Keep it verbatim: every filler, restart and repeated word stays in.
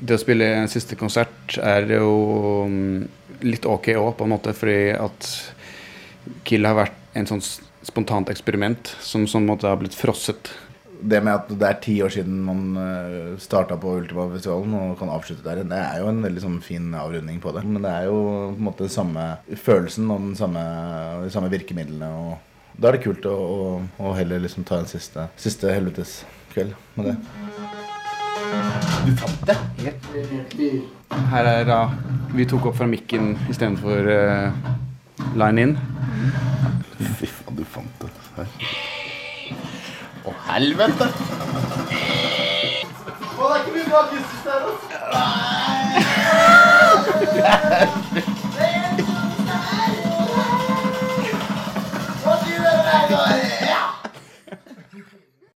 det å spille en siste konsert er jo litt ok også på en måte, fordi at Kill har vært en sånn spontant eksperiment som sånn måte har blitt frosset. Det med at det er ti år siden man startet på Ultima-festivalen og kan avslutte der, det er jo en veldig sånn fin avrunding på det. Men det er jo på en måte samme følelsen og den samme, de samme virkemidlene, og da er det kult å, å, å heller liksom ta en siste, siste helvetes kveld med det. Du fant det? Helt riktig. Her er da, vi tok opp fra mikken i stedet for uh, line in. Fy faen, du fant det her. Å, helvete! Å, det er ikke mye bra kisses der, altså!